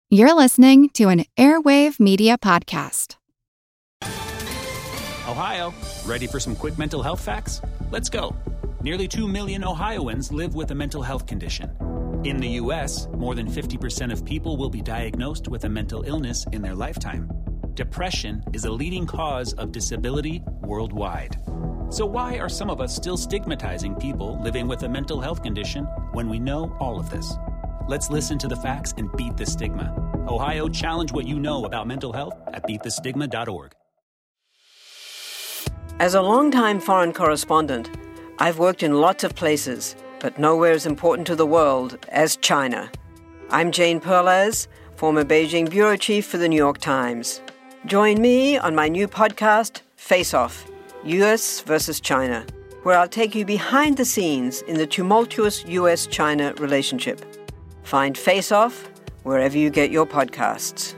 You're listening to an Airwave Media Podcast. Ohio, ready for some quick mental health facts? Let's go. Nearly 2 million Ohioans live with a mental health condition. In the U.S., more than 50% of people will be diagnosed with a mental illness in their lifetime. Depression is a leading cause of disability worldwide. So why are some of us still stigmatizing people living with a mental health condition when we know all of this? Let's listen to the facts and beat the stigma. Ohio, challenge what you know about mental health at beatthestigma.org. As a longtime foreign correspondent, I've worked in lots of places, but nowhere as important to the world as China. I'm Jane Perlez, former Beijing bureau chief for the New York Times. Join me on my new podcast, Face Off, U.S. versus China, where I'll take you behind the scenes in the tumultuous U.S.-China relationship. Find Face Off wherever you get your podcasts.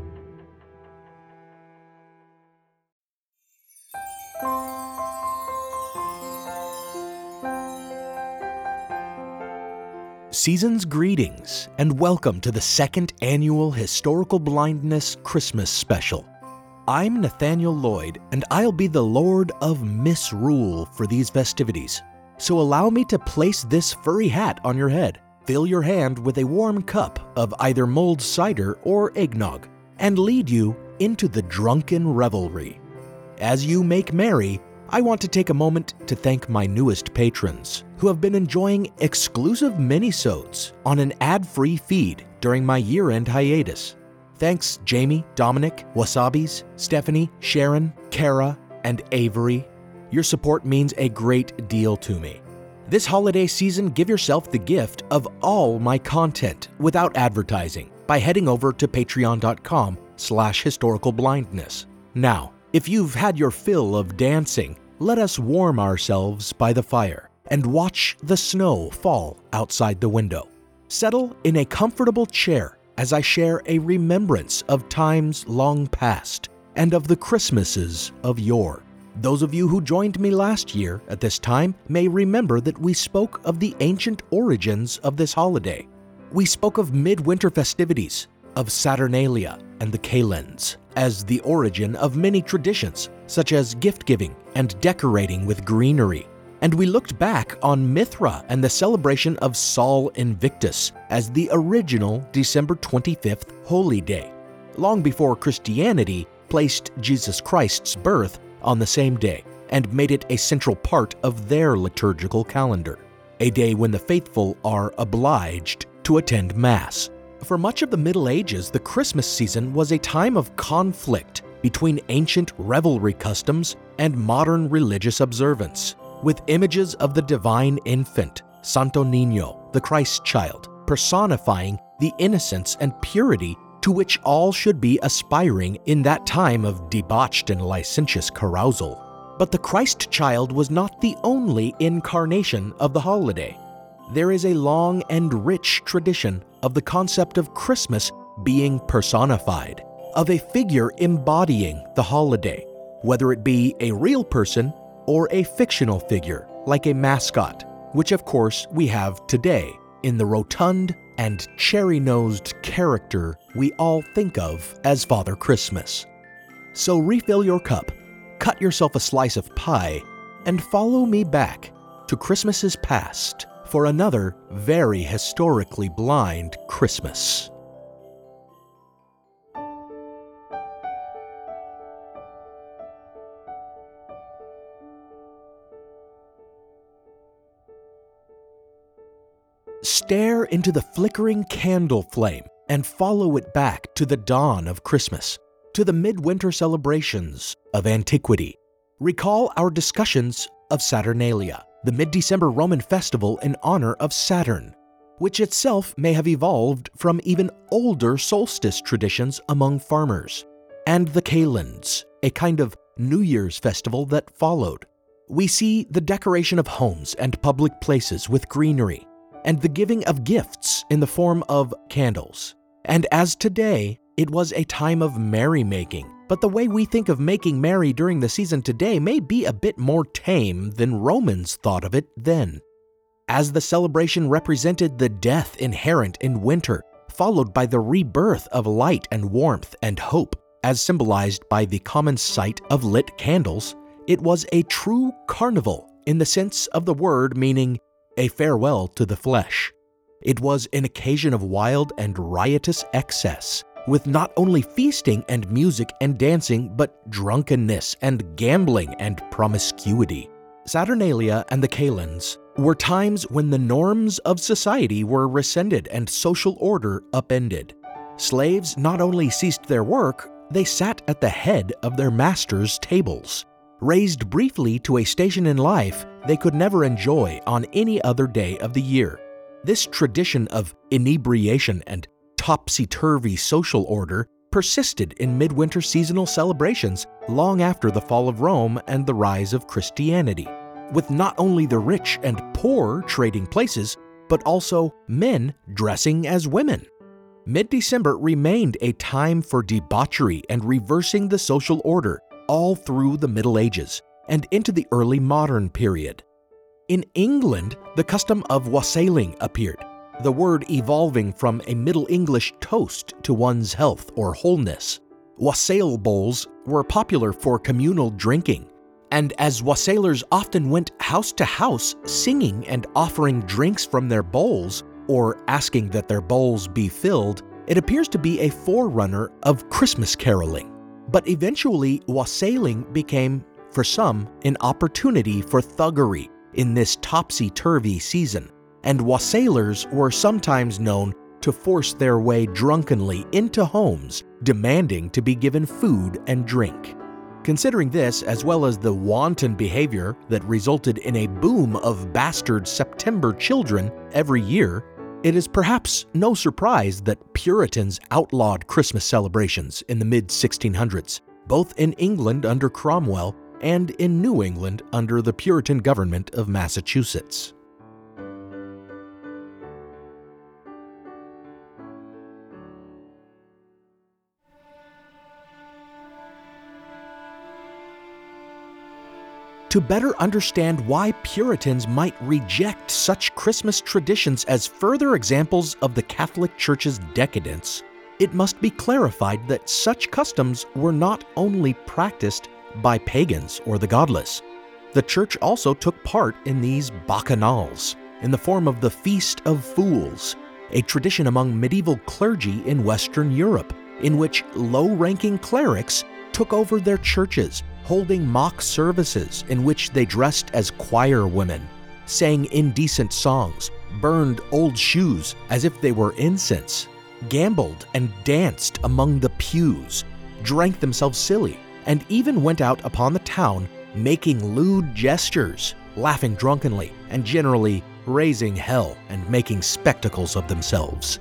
Season's greetings, and welcome to the second annual Historical Blindness Christmas Special. I'm Nathaniel Lloyd, and I'll be the Lord of Misrule for these festivities. So allow me to place this furry hat on your head, fill your hand with a warm cup of either mulled cider or eggnog, and lead you into the drunken revelry. As you make merry, I want to take a moment to thank my newest patrons, who have been enjoying exclusive minisodes on an ad-free feed during my year-end hiatus. Thanks Jamie, Dominic, Wasabis, Stephanie, Sharon, Kara, and Avery. Your support means a great deal to me. This holiday season, give yourself the gift of all my content without advertising by heading over to patreon.com/historicalblindness. Now, if you've had your fill of dancing, let us warm ourselves by the fire and watch the snow fall outside the window. Settle in a comfortable chair as I share a remembrance of times long past and of the Christmases of yore. Those of you who joined me last year at this time may remember that we spoke of the ancient origins of this holiday. We spoke of midwinter festivities, of Saturnalia and the Kalends, as the origin of many traditions, such as gift-giving and decorating with greenery. And we looked back on Mithra and the celebration of Sol Invictus as the original December 25th holy day, long before Christianity placed Jesus Christ's birth on the same day and made it a central part of their liturgical calendar, a day when the faithful are obliged to attend Mass. For much of the Middle Ages, the Christmas season was a time of conflict between ancient revelry customs and modern religious observance, with images of the divine infant, Santo Niño, the Christ child, personifying the innocence and purity to which all should be aspiring in that time of debauched and licentious carousal. But the Christ child was not the only incarnation of the holiday. There is a long and rich tradition of the concept of Christmas being personified, of a figure embodying the holiday, whether it be a real person or a fictional figure like a mascot, which of course we have today in the rotund and cherry-nosed character we all think of as Father Christmas. So refill your cup, cut yourself a slice of pie, and follow me back to Christmases past for another very historically blind Christmas. Stare into the flickering candle flame and follow it back to the dawn of Christmas, to the midwinter celebrations of antiquity. Recall our discussions of Saturnalia, the mid-December Roman festival in honor of Saturn, which itself may have evolved from even older solstice traditions among farmers, and the Kalends, a kind of New Year's festival that followed. We see the decoration of homes and public places with greenery, and the giving of gifts in the form of candles. And as today, it was a time of merrymaking, but the way we think of making merry during the season today may be a bit more tame than Romans thought of it then. As the celebration represented the death inherent in winter, followed by the rebirth of light and warmth and hope, as symbolized by the common sight of lit candles, it was a true carnival in the sense of the word, meaning a farewell to the flesh. It was an occasion of wild and riotous excess, with not only feasting and music and dancing, but drunkenness and gambling and promiscuity. Saturnalia and the Kalends were times when the norms of society were rescinded and social order upended. Slaves not only ceased their work, they sat at the head of their masters' tables. Raised briefly to a station in life they could never enjoy on any other day of the year. This tradition of inebriation and topsy-turvy social order persisted in midwinter seasonal celebrations long after the fall of Rome and the rise of Christianity, with not only the rich and poor trading places, but also men dressing as women. Mid-December remained a time for debauchery and reversing the social order all through the Middle Ages and into the early modern period. In England, the custom of wassailing appeared, the word evolving from a Middle English toast to one's health or wholeness. Wassail bowls were popular for communal drinking, and as wassailers often went house to house singing and offering drinks from their bowls, or asking that their bowls be filled, it appears to be a forerunner of Christmas caroling. But eventually, wassailing became, for some, an opportunity for thuggery in this topsy-turvy season, and wassailers were sometimes known to force their way drunkenly into homes, demanding to be given food and drink. Considering this, as well as the wanton behavior that resulted in a boom of bastard September children every year, it is perhaps no surprise that Puritans outlawed Christmas celebrations in the mid-1600s, both in England under Cromwell and in New England under the Puritan government of Massachusetts. To better understand why Puritans might reject such Christmas traditions as further examples of the Catholic Church's decadence, it must be clarified that such customs were not only practiced by pagans or the godless. The Church also took part in these bacchanals in the form of the Feast of Fools, a tradition among medieval clergy in Western Europe, in which low-ranking clerics took over their churches, holding mock services in which they dressed as choir women, sang indecent songs, burned old shoes as if they were incense, gambled and danced among the pews, drank themselves silly, and even went out upon the town making lewd gestures, laughing drunkenly, and generally raising hell and making spectacles of themselves.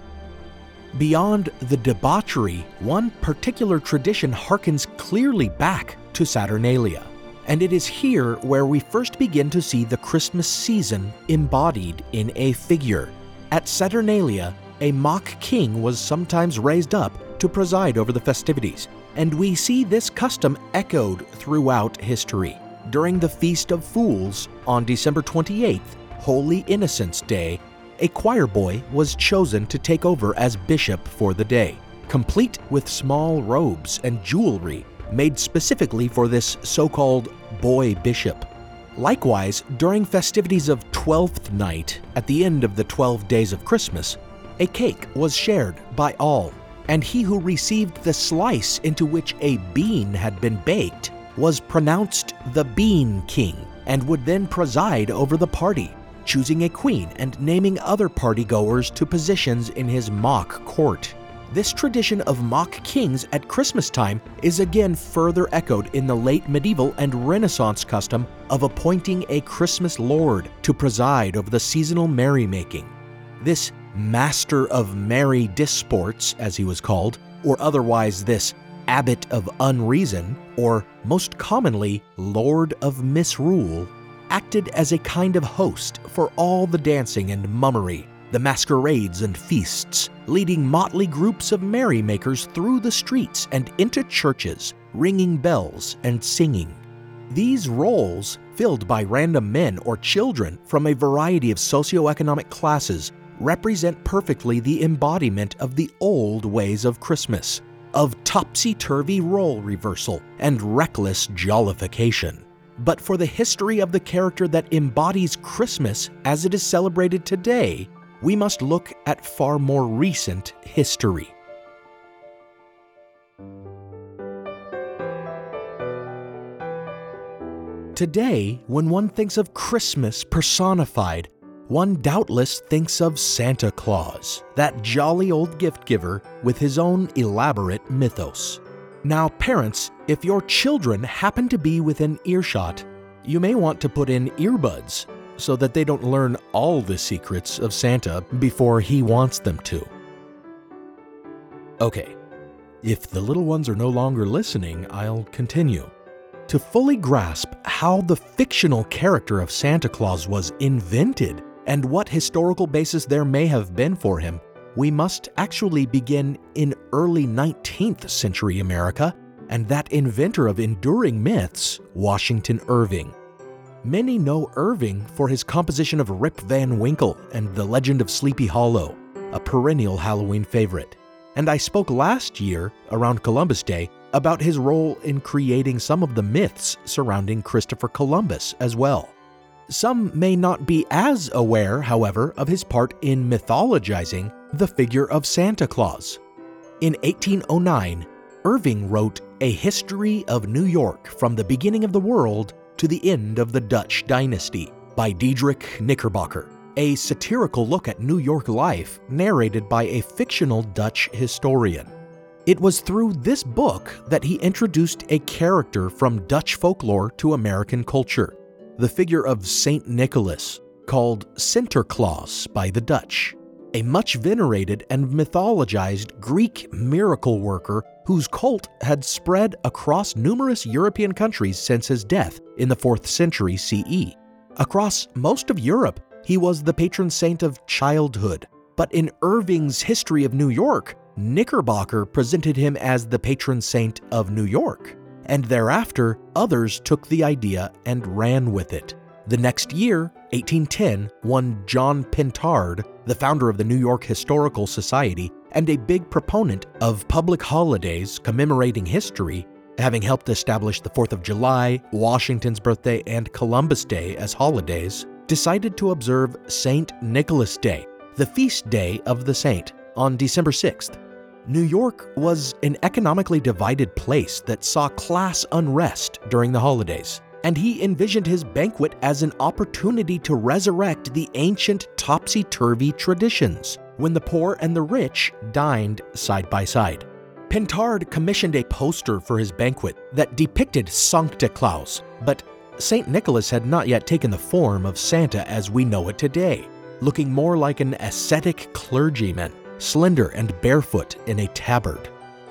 Beyond the debauchery, one particular tradition harkens clearly back to Saturnalia, and it is here where we first begin to see the Christmas season embodied in a figure. At Saturnalia, a mock king was sometimes raised up to preside over the festivities, and we see this custom echoed throughout history. During the Feast of Fools, on December 28th, Holy Innocents' Day, a choir boy was chosen to take over as bishop for the day, complete with small robes and jewelry made specifically for this so-called boy bishop. Likewise, during festivities of Twelfth Night, at the end of the 12 days of Christmas, a cake was shared by all, and he who received the slice into which a bean had been baked was pronounced the Bean King, and would then preside over the party, choosing a queen and naming other partygoers to positions in his mock court. This tradition of mock kings at Christmas time is again further echoed in the late medieval and Renaissance custom of appointing a Christmas lord to preside over the seasonal merrymaking. This master of merry disports, as he was called, or otherwise this abbot of unreason, or most commonly lord of misrule, acted as a kind of host for all the dancing and mummery, the masquerades and feasts, leading motley groups of merrymakers through the streets and into churches, ringing bells and singing. These roles, filled by random men or children from a variety of socioeconomic classes, represent perfectly the embodiment of the old ways of Christmas, of topsy-turvy role reversal and reckless jollification. But for the history of the character that embodies Christmas as it is celebrated today, we must look at far more recent history. Today, when one thinks of Christmas personified, one doubtless thinks of Santa Claus, that jolly old gift giver with his own elaborate mythos. Now, parents, if your children happen to be within earshot, you may want to put in earbuds so that they don't learn all the secrets of Santa before he wants them to. Okay, if the little ones are no longer listening, I'll continue. To fully grasp how the fictional character of Santa Claus was invented and what historical basis there may have been for him, we must actually begin in early 19th century America and that inventor of enduring myths, Washington Irving. Many know Irving for his composition of Rip Van Winkle and The Legend of Sleepy Hollow, a perennial Halloween favorite. And I spoke last year, around Columbus Day, about his role in creating some of the myths surrounding Christopher Columbus as well. Some may not be as aware, however, of his part in mythologizing the figure of Santa Claus. In 1809, Irving wrote A History of New York from the Beginning of the World to the End of the Dutch Dynasty by Diedrich Knickerbocker, a satirical look at New York life narrated by a fictional Dutch historian. It was through this book that he introduced a character from Dutch folklore to American culture, the figure of Saint Nicholas, called Sinterklaas by the Dutch, a much venerated and mythologized Greek miracle worker whose cult had spread across numerous European countries since his death in the 4th century CE. Across most of Europe, he was the patron saint of childhood, but in Irving's History of New York, Knickerbocker presented him as the patron saint of New York, and thereafter others took the idea and ran with it. The next year, 1810, one John Pentard, the founder of the New York Historical Society and a big proponent of public holidays commemorating history, having helped establish the 4th of July, Washington's birthday, and Columbus Day as holidays, decided to observe St. Nicholas Day, the feast day of the saint, on December 6th. New York was an economically divided place that saw class unrest during the holidays, and he envisioned his banquet as an opportunity to resurrect the ancient topsy-turvy traditions when the poor and the rich dined side by side. Pentard commissioned a poster for his banquet that depicted Sancta Claus, but St. Nicholas had not yet taken the form of Santa as we know it today, looking more like an ascetic clergyman, slender and barefoot in a tabard.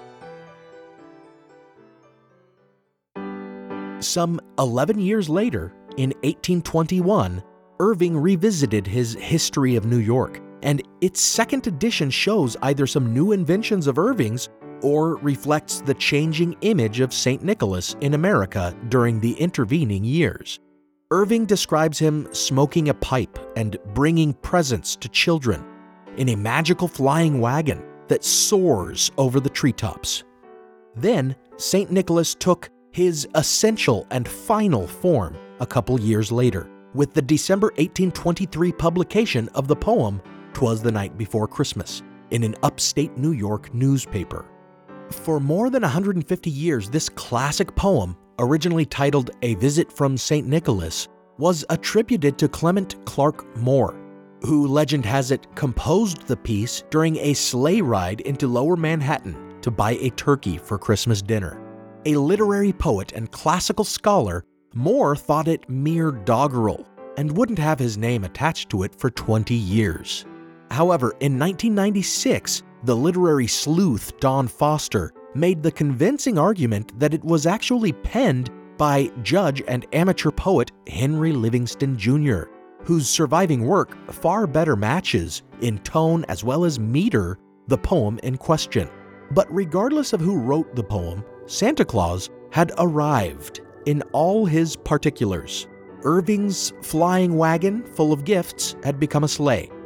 Some 11 years later, in 1821, Irving revisited his History of New York, and its second edition shows either some new inventions of Irving's or reflects the changing image of St. Nicholas in America during the intervening years. Irving describes him smoking a pipe and bringing presents to children in a magical flying wagon that soars over the treetops. Then, St. Nicholas took his essential and final form a couple years later, with the December 1823 publication of the poem "'Twas the Night Before Christmas" in an upstate New York newspaper. For more than 150 years, this classic poem, originally titled A Visit from St. Nicholas, was attributed to Clement Clarke Moore, who, legend has it, composed the piece during a sleigh ride into Lower Manhattan to buy a turkey for Christmas dinner. A literary poet and classical scholar, Moore thought it mere doggerel and wouldn't have his name attached to it for 20 years. However, in 1996, the literary sleuth Don Foster made the convincing argument that it was actually penned by judge and amateur poet Henry Livingston Jr., whose surviving work far better matches, in tone as well as meter, the poem in question. But regardless of who wrote the poem, Santa Claus had arrived in all his particulars. Irving's flying wagon full of gifts had become a sleigh.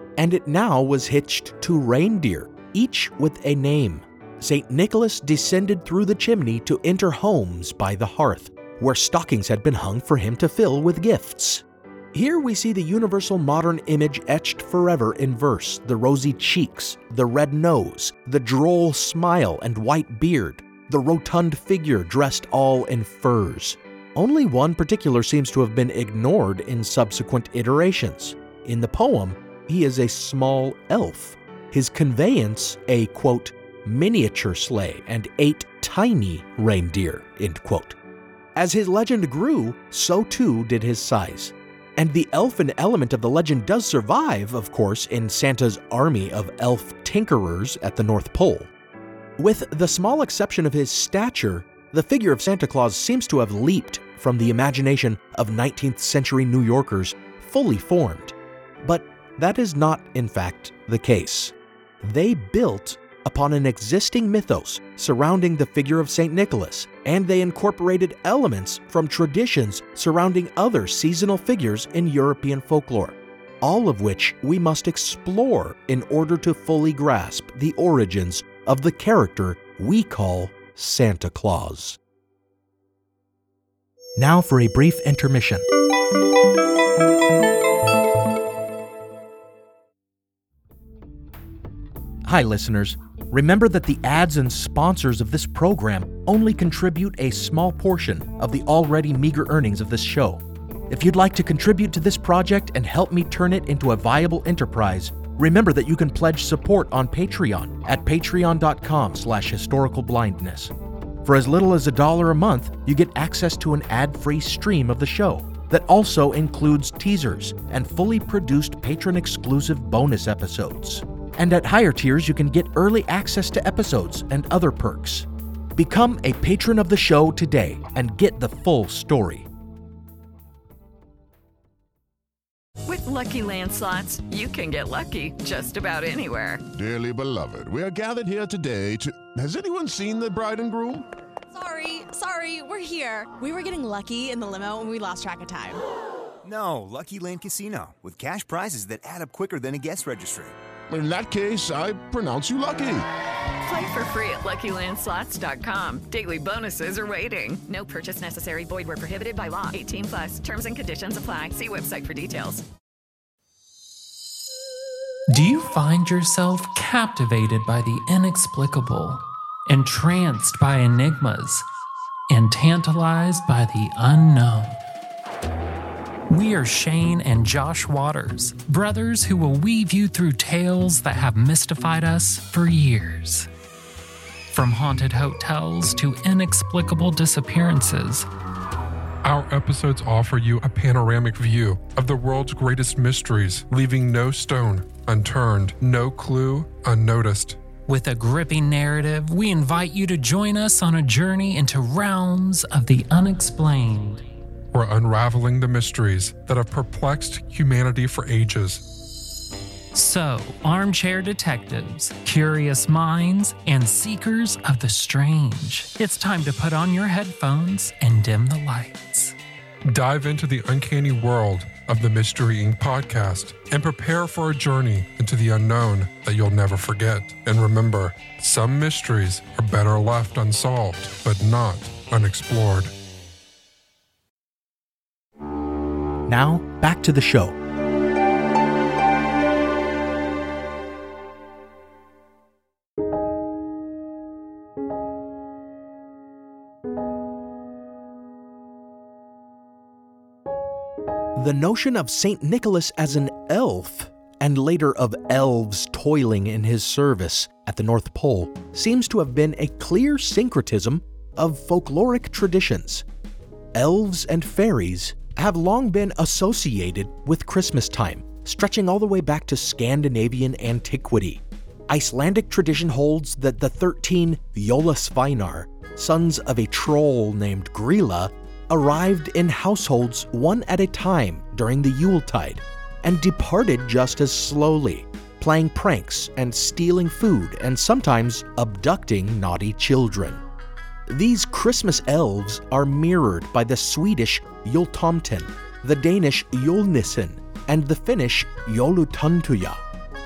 and it now was hitched to reindeer, each with a name. St. Nicholas descended through the chimney to enter homes by the hearth, where stockings had been hung for him to fill with gifts. Here we see the universal modern image etched forever in verse: the rosy cheeks, the red nose, the droll smile and white beard, the rotund figure dressed all in furs. Only one particular seems to have been ignored in subsequent iterations. In the poem, he is a small elf. His conveyance, a, quote, miniature sleigh and 8 tiny reindeer, end quote. As his legend grew, so too did his size. And the elfin element of the legend does survive, of course, in Santa's army of elf tinkerers at the North Pole. With the small exception of his stature, the figure of Santa Claus seems to have leaped from the imagination of 19th century New Yorkers fully formed. But that is not, in fact, the case. They built upon an existing mythos surrounding the figure of St. Nicholas, and they incorporated elements from traditions surrounding other seasonal figures in European folklore, all of which we must explore in order to fully grasp the origins of the character we call Santa Claus. Now for a brief intermission. Hi, listeners. Remember that the ads and sponsors of this program only contribute a small portion of the already meager earnings of this show. If you'd like to contribute to this project and help me turn it into a viable enterprise, remember that you can pledge support on Patreon at patreon.com/historicalblindness. For as little as $1 a month, you get access to an ad-free stream of the show that also includes teasers and fully produced patron-exclusive bonus episodes. And at higher tiers, you can get early access to episodes and other perks. Become a patron of the show today and get the full story. With Lucky Land Slots, you can get lucky just about anywhere. Dearly beloved, we are gathered here today to... Has anyone seen the bride and groom? Sorry, we're here. We were getting lucky in the limo and we lost track of time. No, Lucky Land Casino, with cash prizes that add up quicker than a guest registry. In that case, I pronounce you lucky. Play for free at LuckyLandSlots.com. Daily bonuses are waiting. No purchase necessary. Void where prohibited by law. 18+. Terms and conditions apply. See website for details. Do you find yourself captivated by the inexplicable, entranced by enigmas, and tantalized by the unknown? We are Shane and Josh Waters, brothers who will weave you through tales that have mystified us for years. From haunted hotels to inexplicable disappearances, our episodes offer you a panoramic view of the world's greatest mysteries, leaving no stone unturned, no clue unnoticed. With a gripping narrative, we invite you to join us on a journey into realms of the unexplained. We're unraveling the mysteries that have perplexed humanity for ages. So, armchair detectives, curious minds, and seekers of the strange, it's time to put on your headphones and dim the lights. Dive into the uncanny world of the Mystery Inc. podcast and prepare for a journey into the unknown that you'll never forget. And remember, some mysteries are better left unsolved, but not unexplored. Now, back to the show. The notion of St. Nicholas as an elf, and later of elves toiling in his service at the North Pole, seems to have been a clear syncretism of folkloric traditions. Elves and fairies have long been associated with Christmas time, stretching all the way back to Scandinavian antiquity. Icelandic tradition holds that the 13 Jólasveinar, sons of a troll named Grýla, arrived in households one at a time during the Yuletide and departed just as slowly, playing pranks and stealing food and sometimes abducting naughty children. These Christmas elves are mirrored by the Swedish Jultomten, the Danish Julnissen, and the Finnish Joulutuntuja.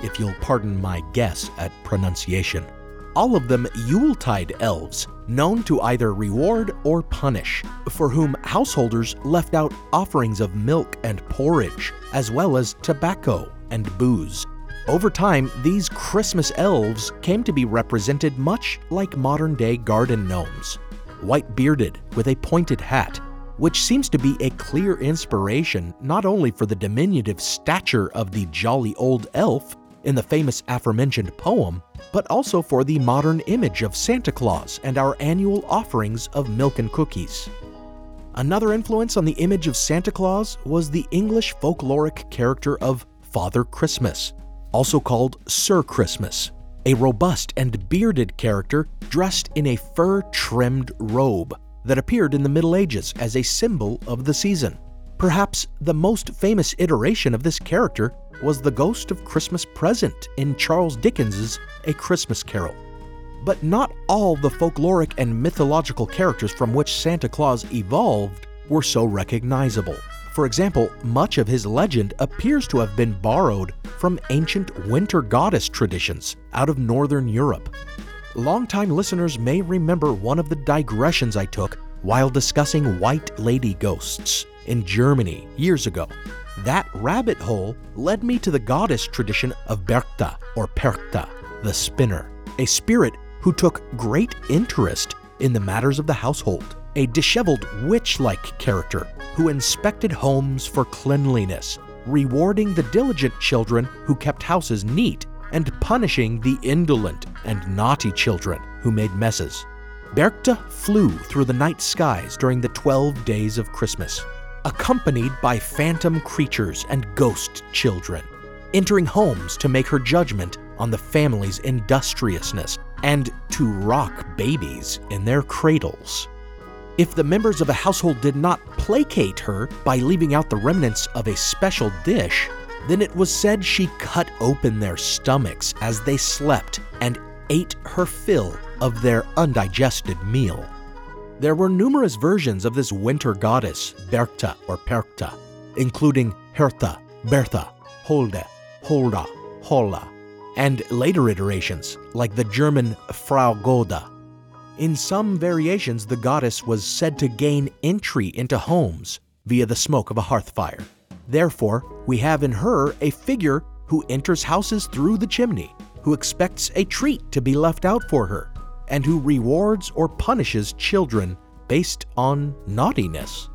if you'll pardon my guess at pronunciation. All of them Yuletide elves, known to either reward or punish, for whom householders left out offerings of milk and porridge, as well as tobacco and booze. Over time, these Christmas elves came to be represented much like modern-day garden gnomes, white-bearded with a pointed hat, which seems to be a clear inspiration not only for the diminutive stature of the jolly old elf in the famous aforementioned poem, but also for the modern image of Santa Claus and our annual offerings of milk and cookies. Another influence on the image of Santa Claus was the English folkloric character of Father Christmas, also called Sir Christmas, a robust and bearded character dressed in a fur-trimmed robe that appeared in the Middle Ages as a symbol of the season. Perhaps the most famous iteration of this character was the Ghost of Christmas Present in Charles Dickens's A Christmas Carol. But not all the folkloric and mythological characters from which Santa Claus evolved were so recognizable. For example, much of his legend appears to have been borrowed from ancient winter goddess traditions out of Northern Europe. Longtime listeners may remember one of the digressions I took while discussing white lady ghosts in Germany years ago. That rabbit hole led me to the goddess tradition of Berchtha or Perchta, the spinner, a spirit who took great interest in the matters of the household, a disheveled witch-like character who inspected homes for cleanliness, rewarding the diligent children who kept houses neat and punishing the indolent and naughty children who made messes. Berchtha flew through the night skies during the 12 days of Christmas, accompanied by phantom creatures and ghost children, entering homes to make her judgment on the family's industriousness and to rock babies in their cradles. If the members of a household did not placate her by leaving out the remnants of a special dish, then it was said she cut open their stomachs as they slept and ate her fill of their undigested meal. There were numerous versions of this winter goddess, Berchtha or Perchta, including Hertha, Bertha, Holde, Holda, Holla, and later iterations like the German Frau Goda. In some variations, the goddess was said to gain entry into homes via the smoke of a hearth fire. Therefore, we have in her a figure who enters houses through the chimney, who expects a treat to be left out for her, and who rewards or punishes children based on naughtiness.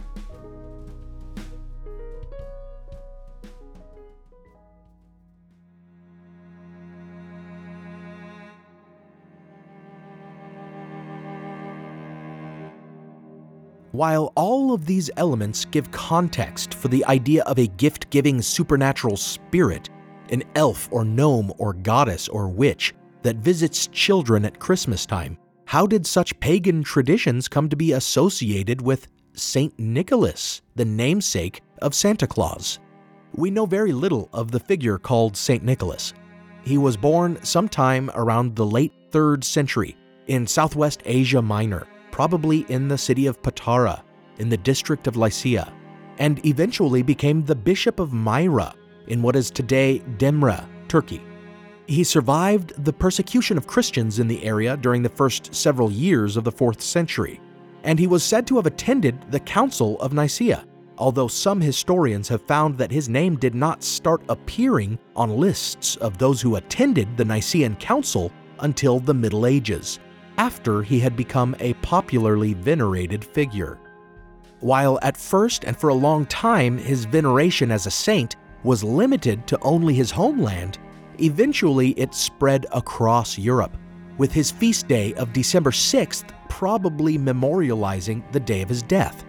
While all of these elements give context for the idea of a gift-giving supernatural spirit, an elf or gnome or goddess or witch that visits children at Christmas time, how did such pagan traditions come to be associated with Saint Nicholas, the namesake of Santa Claus? We know very little of the figure called Saint Nicholas. He was born sometime around the late 3rd century in Southwest Asia Minor, probably in the city of Patara, in the district of Lycia, and eventually became the Bishop of Myra in what is today Demre, Turkey. He survived the persecution of Christians in the area during the first several years of the 4th century, and he was said to have attended the Council of Nicaea, although some historians have found that his name did not start appearing on lists of those who attended the Nicene Council until the Middle Ages, after he had become a popularly venerated figure. While at first and for a long time his veneration as a saint was limited to only his homeland, eventually it spread across Europe, with his feast day of December 6th probably memorializing the day of his death.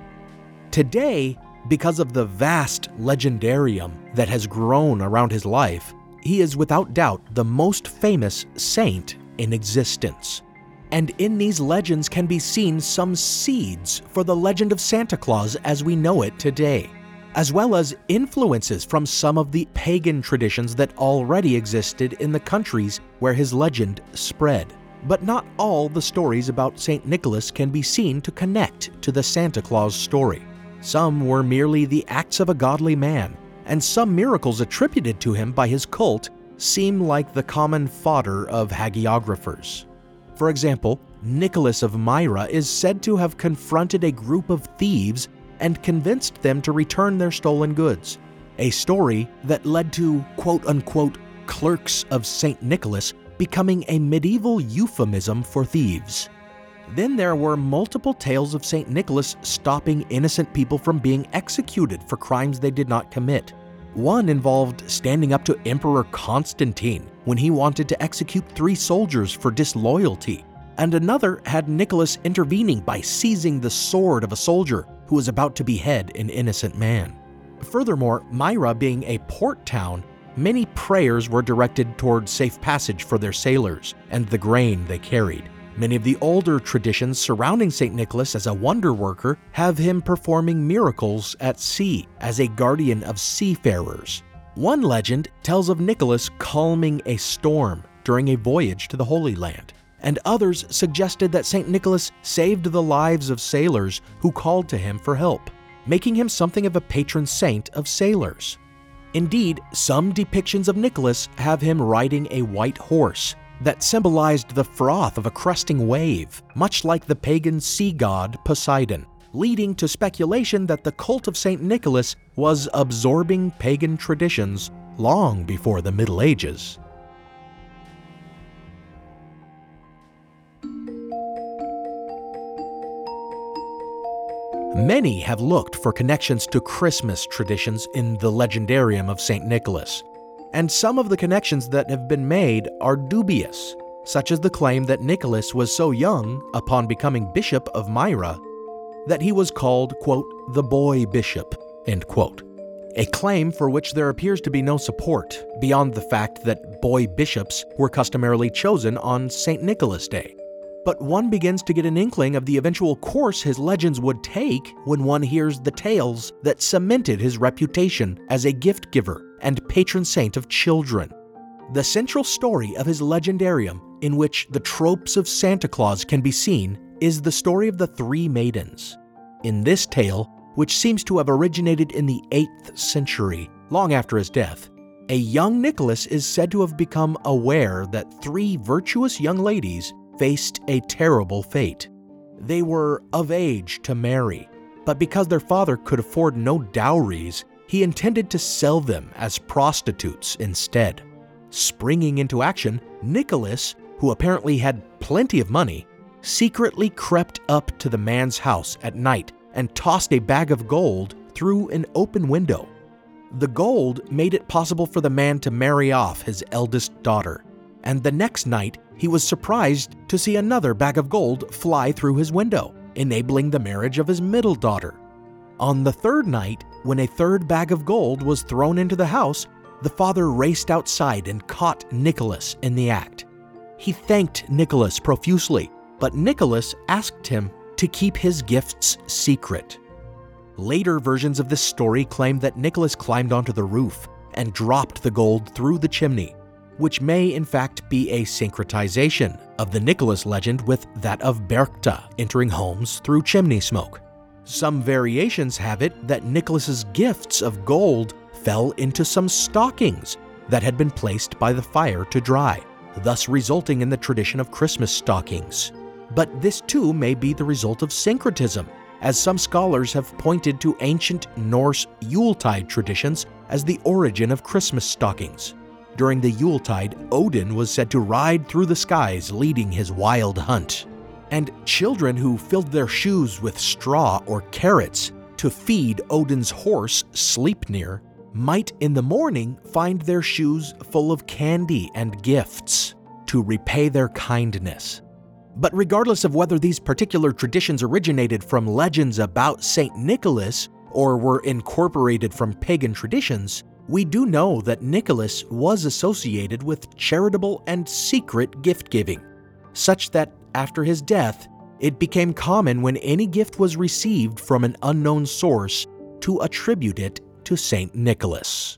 Today, because of the vast legendarium that has grown around his life, he is without doubt the most famous saint in existence. And in these legends can be seen some seeds for the legend of Santa Claus as we know it today, as well as influences from some of the pagan traditions that already existed in the countries where his legend spread. But not all the stories about St. Nicholas can be seen to connect to the Santa Claus story. Some were merely the acts of a godly man, and some miracles attributed to him by his cult seem like the common fodder of hagiographers. For example, Nicholas of Myra is said to have confronted a group of thieves and convinced them to return their stolen goods, a story that led to quote-unquote clerks of St. Nicholas becoming a medieval euphemism for thieves. Then there were multiple tales of St. Nicholas stopping innocent people from being executed for crimes they did not commit. One involved standing up to Emperor Constantine when he wanted to execute 3 soldiers for disloyalty, and another had Nicholas intervening by seizing the sword of a soldier who was about to behead an innocent man. Furthermore, Myra being a port town, many prayers were directed toward safe passage for their sailors and the grain they carried. Many of the older traditions surrounding St. Nicholas as a wonder worker have him performing miracles at sea as a guardian of seafarers. One legend tells of Nicholas calming a storm during a voyage to the Holy Land, and others suggested that St. Nicholas saved the lives of sailors who called to him for help, making him something of a patron saint of sailors. Indeed, some depictions of Nicholas have him riding a white horse that symbolized the froth of a cresting wave, much like the pagan sea god Poseidon, leading to speculation that the cult of St. Nicholas was absorbing pagan traditions long before the Middle Ages. Many have looked for connections to Christmas traditions in the legendarium of St. Nicholas, and some of the connections that have been made are dubious, such as the claim that Nicholas was so young upon becoming Bishop of Myra that he was called, quote, the boy bishop, end quote, a claim for which there appears to be no support beyond the fact that boy bishops were customarily chosen on St. Nicholas Day. But one begins to get an inkling of the eventual course his legends would take when one hears the tales that cemented his reputation as a gift giver and patron saint of children. The central story of his legendarium, in which the tropes of Santa Claus can be seen, is the story of the 3 maidens. In this tale, which seems to have originated in the 8th century, long after his death, a young Nicholas is said to have become aware that 3 virtuous young ladies faced a terrible fate. They were of age to marry, but because their father could afford no dowries, he intended to sell them as prostitutes instead. Springing into action, Nicholas, who apparently had plenty of money, secretly crept up to the man's house at night and tossed a bag of gold through an open window. The gold made it possible for the man to marry off his eldest daughter, and the next night he was surprised to see another bag of gold fly through his window, enabling the marriage of his middle daughter. On the 3rd night, when a 3rd bag of gold was thrown into the house, the father raced outside and caught Nicholas in the act. He thanked Nicholas profusely, but Nicholas asked him to keep his gifts secret. Later versions of this story claim that Nicholas climbed onto the roof and dropped the gold through the chimney, which may in fact be a syncretization of the Nicholas legend with that of Berchta entering homes through chimney smoke. Some variations have it that Nicholas's gifts of gold fell into some stockings that had been placed by the fire to dry, thus resulting in the tradition of Christmas stockings. But this too may be the result of syncretism, as some scholars have pointed to ancient Norse Yuletide traditions as the origin of Christmas stockings. During the Yuletide, Odin was said to ride through the skies leading his wild hunt, and children who filled their shoes with straw or carrots to feed Odin's horse Sleipnir might in the morning find their shoes full of candy and gifts to repay their kindness. But regardless of whether these particular traditions originated from legends about St. Nicholas or were incorporated from pagan traditions, we do know that Nicholas was associated with charitable and secret gift-giving, such that after his death, it became common when any gift was received from an unknown source to attribute it to St. Nicholas.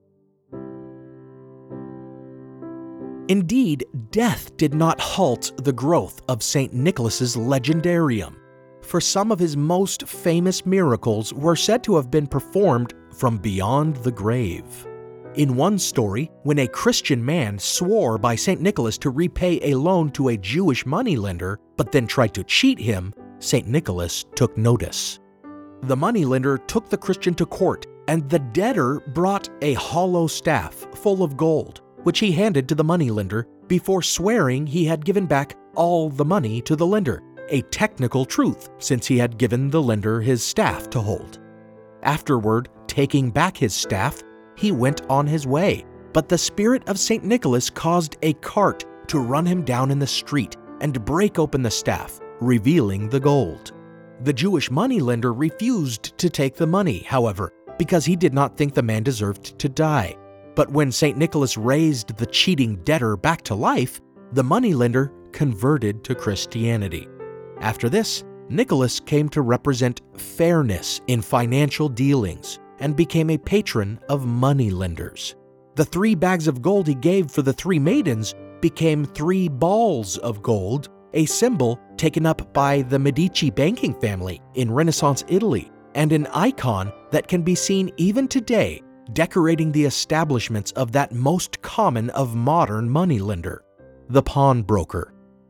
Indeed, death did not halt the growth of St. Nicholas's legendarium, for some of his most famous miracles were said to have been performed from beyond the grave. In one story, when a Christian man swore by St. Nicholas to repay a loan to a Jewish moneylender, but then tried to cheat him, St. Nicholas took notice. The moneylender took the Christian to court, and the debtor brought a hollow staff full of gold, which he handed to the moneylender before swearing he had given back all the money to the lender, a technical truth since he had given the lender his staff to hold. Afterward, taking back his staff, he went on his way, but the spirit of St. Nicholas caused a cart to run him down in the street and break open the staff, revealing the gold. The Jewish moneylender refused to take the money, however, because he did not think the man deserved to die. But when St. Nicholas raised the cheating debtor back to life, the moneylender converted to Christianity. After this, Nicholas came to represent fairness in financial dealings and became a patron of moneylenders. The 3 bags of gold he gave for the 3 maidens became 3 balls of gold, a symbol taken up by the Medici banking family in Renaissance Italy, and an icon that can be seen even today, decorating the establishments of that most common of modern moneylender, the pawnbroker.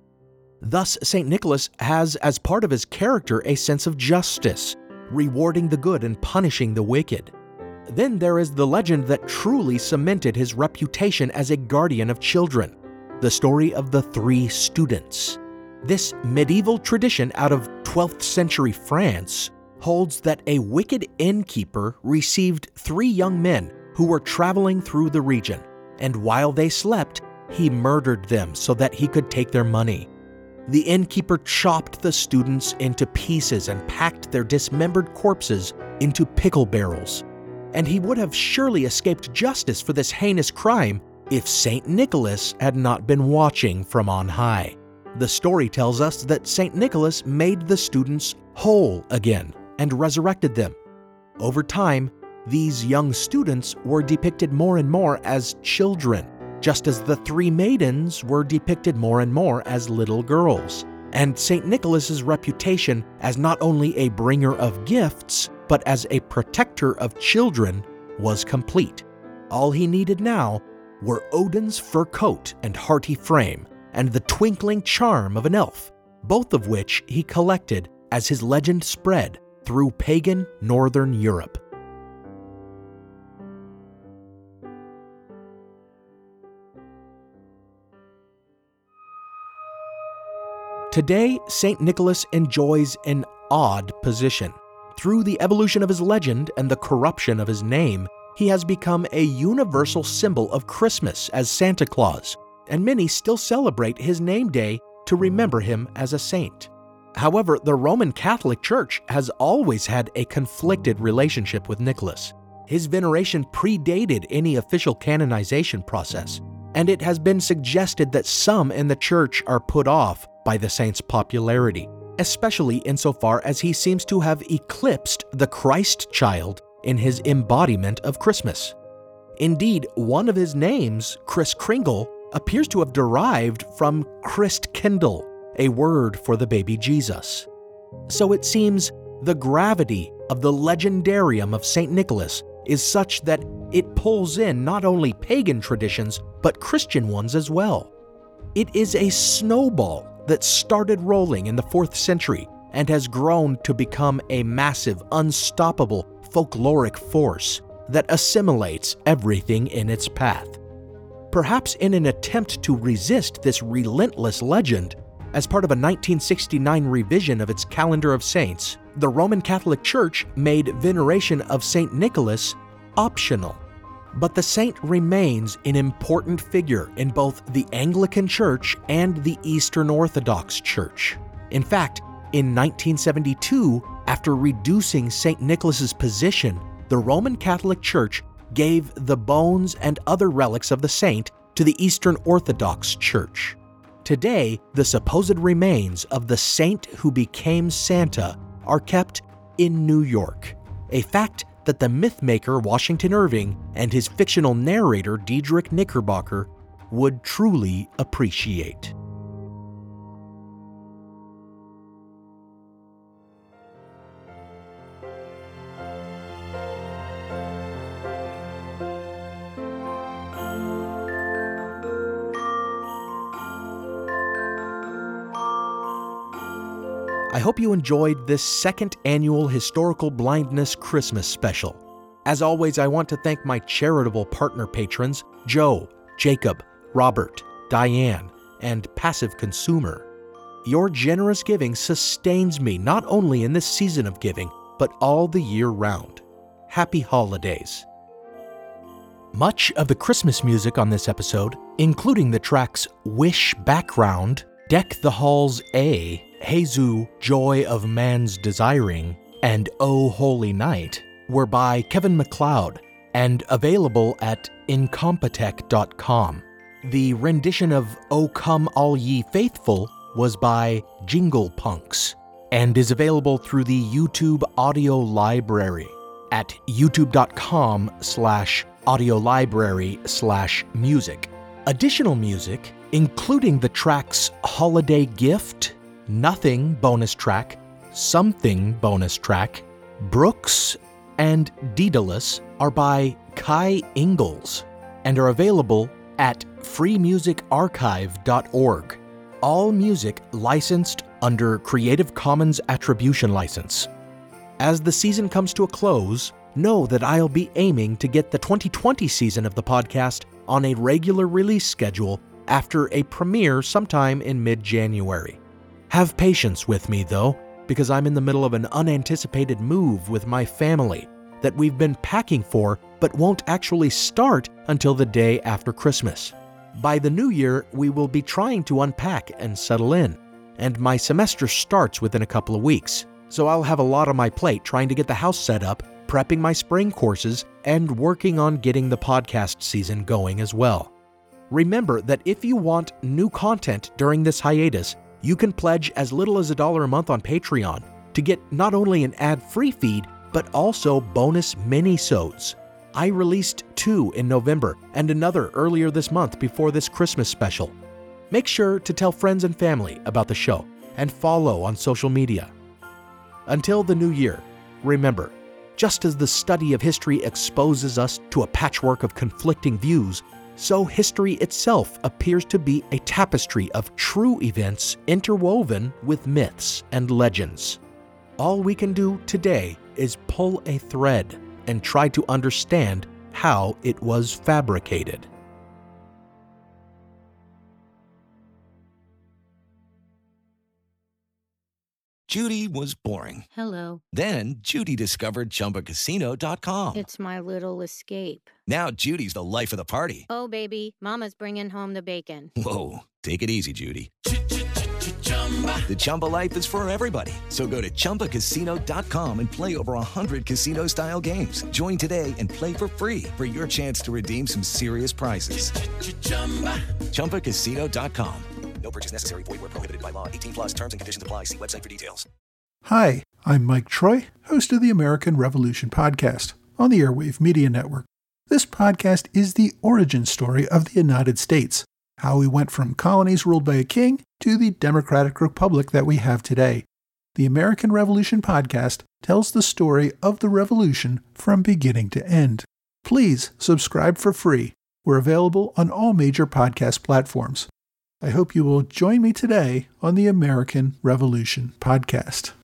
Thus, St. Nicholas has as part of his character a sense of justice, rewarding the good and punishing the wicked. Then there is the legend that truly cemented his reputation as a guardian of children, the story of the 3 students. This medieval tradition out of 12th century France holds that a wicked innkeeper received 3 young men who were traveling through the region, and while they slept, he murdered them so that he could take their money. The innkeeper chopped the students into pieces and packed their dismembered corpses into pickle barrels. And he would have surely escaped justice for this heinous crime if St. Nicholas had not been watching from on high. The story tells us that St. Nicholas made the students whole again and resurrected them. Over time, these young students were depicted more and more as children, just as the 3 maidens were depicted more and more as little girls. And St. Nicholas's reputation as not only a bringer of gifts, but as a protector of children was complete. All he needed now were Odin's fur coat and hearty frame, and the twinkling charm of an elf, both of which he collected as his legend spread through pagan northern Europe. Today, St. Nicholas enjoys an odd position. Through the evolution of his legend and the corruption of his name, he has become a universal symbol of Christmas as Santa Claus, and many still celebrate his name day to remember him as a saint. However, the Roman Catholic Church has always had a conflicted relationship with Nicholas. His veneration predated any official canonization process, and it has been suggested that some in the Church are put off by the saint's popularity, especially insofar as he seems to have eclipsed the Christ child in his embodiment of Christmas. Indeed, one of his names, Kris Kringle, appears to have derived from Christkindl, a word for the baby Jesus. So it seems the gravity of the legendarium of St. Nicholas is such that it pulls in not only pagan traditions, but Christian ones as well. It is a snowball that started rolling in the 4th century and has grown to become a massive, unstoppable folkloric force that assimilates everything in its path. Perhaps in an attempt to resist this relentless legend, as part of a 1969 revision of its calendar of saints, the Roman Catholic Church made veneration of St. Nicholas optional. But the saint remains an important figure in both the Anglican Church and the Eastern Orthodox Church. In fact, in 1972, after reducing St. Nicholas's position, the Roman Catholic Church gave the bones and other relics of the saint to the Eastern Orthodox Church. Today, the supposed remains of the saint who became Santa are kept in New York, a fact that the mythmaker Washington Irving and his fictional narrator Diedrich Knickerbocker would truly appreciate. I hope you enjoyed this second annual Historical Blindness Christmas special. As always, I want to thank my charitable partner patrons, Joe, Jacob, Robert, Diane, and Passive Consumer. Your generous giving sustains me not only in this season of giving, but all the year round. Happy holidays. Much of the Christmas music on this episode, including the tracks Wish Background, Deck the Halls A, Jesu, Joy of Man's Desiring, and O Holy Night, were by Kevin MacLeod and available at incompetech.com. The rendition of O Come All Ye Faithful was by Jingle Punks and is available through the YouTube audio library at youtube.com/audiolibrary/music. Additional music, including the tracks Holiday Gift, Nothing bonus track, Something bonus track, Brooks, and Daedalus, are by Kai Ingalls and are available at freemusicarchive.org. All music licensed under Creative Commons Attribution License. As the season comes to a close, know that I'll be aiming to get the 2020 season of the podcast on a regular release schedule after a premiere sometime in mid-January. Have patience with me, though, because I'm in the middle of an unanticipated move with my family that we've been packing for but won't actually start until the day after Christmas. By the new year, we will be trying to unpack and settle in, and my semester starts within a couple of weeks, so I'll have a lot on my plate trying to get the house set up, prepping my spring courses, and working on getting the podcast season going as well. Remember that if you want new content during this hiatus, you can pledge as little as $1 a month on Patreon to get not only an ad-free feed, but also bonus mini-sodes. I released 2 in November and another earlier this month before this Christmas special. Make sure to tell friends and family about the show and follow on social media. Until the new year, remember, just as the study of history exposes us to a patchwork of conflicting views, so history itself appears to be a tapestry of true events interwoven with myths and legends. All we can do today is pull a thread and try to understand how it was fabricated. Judy was boring. Hello. Then Judy discovered ChumbaCasino.com. It's my little escape. Now Judy's the life of the party. Oh, baby, mama's bringing home the bacon. Whoa, take it easy, Judy. The Chumba life is for everybody. So go to ChumbaCasino.com and play over 100 casino-style games. Join today and play for free for your chance to redeem some serious prizes. ChumbaCasino.com. No purchase necessary. Void where prohibited by law. 18+ terms and conditions apply. See website for details. Hi, I'm Mike Troy, host of the American Revolution podcast on the Airwave Media Network. This podcast is the origin story of the United States, how we went from colonies ruled by a king to the democratic republic that we have today. The American Revolution podcast tells the story of the revolution from beginning to end. Please subscribe for free. We're available on all major podcast platforms. I hope you will join me today on the American Revolution podcast.